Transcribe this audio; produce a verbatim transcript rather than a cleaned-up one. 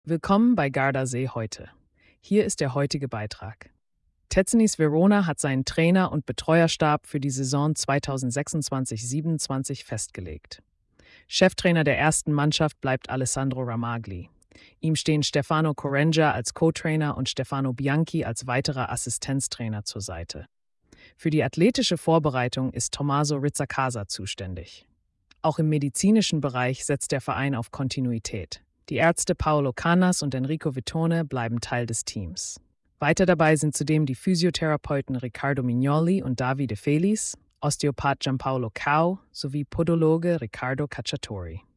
Willkommen bei Gardasee heute. Hier ist der heutige Beitrag. Tetzenis Verona hat seinen Trainer- und Betreuerstab für die Saison zweitausendsechsundzwanzig siebenundzwanzig festgelegt. Cheftrainer der ersten Mannschaft bleibt Alessandro Ramagli. Ihm stehen Stefano Corengia als Co-Trainer und Stefano Bianchi als weiterer Assistenztrainer zur Seite. Für die athletische Vorbereitung ist Tommaso Rizzacasa zuständig. Auch im medizinischen Bereich setzt der Verein auf Kontinuität. Die Ärzte Paolo Canas und Enrico Vittone bleiben Teil des Teams. Weiter dabei sind zudem die Physiotherapeuten Riccardo Mignoli und Davide Felis, Osteopath Giampaolo Cao sowie Podologe Riccardo Cacciatori.